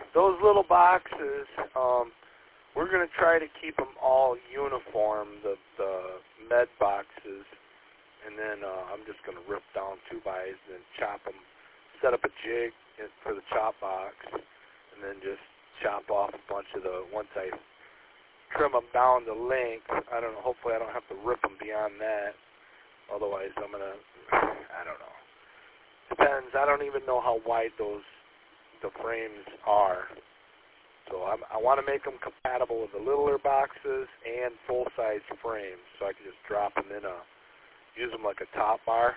those little boxes, we're going to try to keep them all uniform, the med boxes, and then I'm just going to rip down 2x and chop them, set up a jig for the chop box, and then just chop off a bunch of the, once I trim them down to length, I don't know, hopefully I don't have to rip them beyond that, otherwise I'm going to, I don't know. Depends, I don't even know how wide the frames are. So I want to make them compatible with the littler boxes and full-size frames, so I can just drop them in use them like a top bar.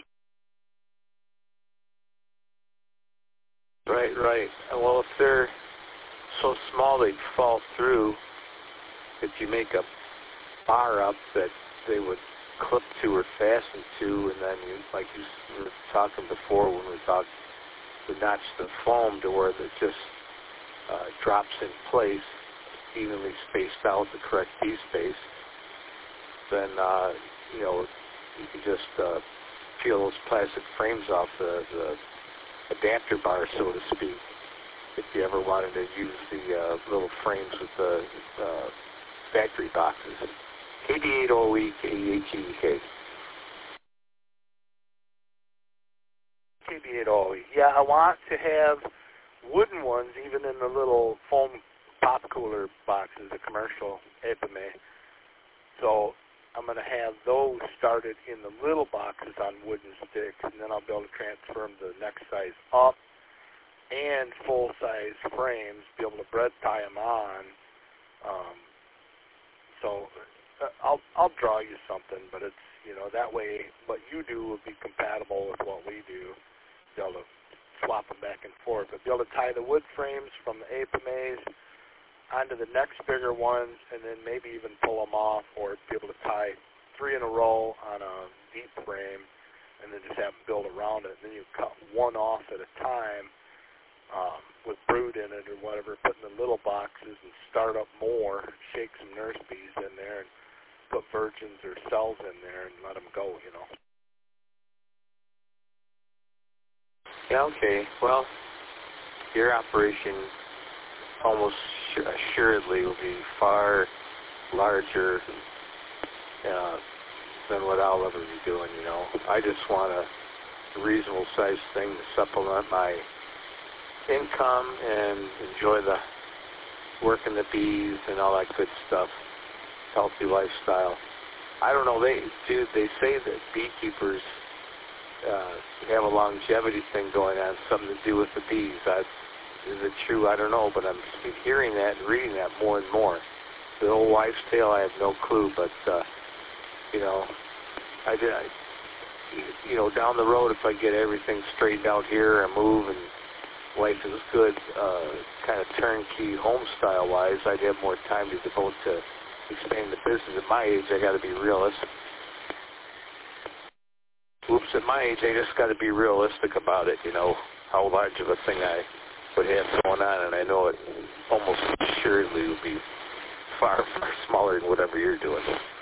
Right. Well, if they're so small they'd fall through, if you make a bar up that they would clip to or fasten to, and then you, like you were talking before when we talked, would notch the foam to where it just drops in place, evenly spaced out, the correct D-space, then, you know, you can just peel those plastic frames off the adapter bar, so to speak, if you ever wanted to use the little frames with the factory boxes. KD8OE, KDHEK. KD8OE. Yeah, I want to have wooden ones, even in the little foam pop cooler boxes, the commercial Epime. So I'm going to have those started in the little boxes on wooden sticks, and then I'll be able to transfer them to the next size up, and full-size frames, be able to bread tie them on. So I'll draw you something, but it's, you know, that way what you do will be compatible with what we do. Be able to swap them back and forth, but be able to tie the wood frames from the Epimes onto the next bigger ones, and then maybe even pull them off, or be able to tie 3 in a row on a deep frame, and then just have them build around it. And then you cut one off at a time with brood in it or whatever, put in the little boxes and start up more, shake some nurse bees in there, and put virgins or cells in there and let them go, you know. Yeah, okay. Well, your operation almost assuredly will be far larger than what I'll ever be doing, you know. I just want a reasonable sized thing to supplement my income and enjoy the working the bees and all that good stuff, healthy lifestyle. I don't know, they say that beekeepers have a longevity thing going on, something to do with the bees. Is it true? I don't know, but I'm hearing that and reading that more and more. The old wives' tale, I have no clue, but you know, you know, down the road, if I get everything straightened out here and move and life is good, kind of turnkey home style wise, I'd have more time to devote to expanding the business. At my age, I got to be realistic. At my age, I just got to be realistic about it, you know, how large of a thing I would have going on, and I know it almost assuredly would be far, far smaller than whatever you're doing.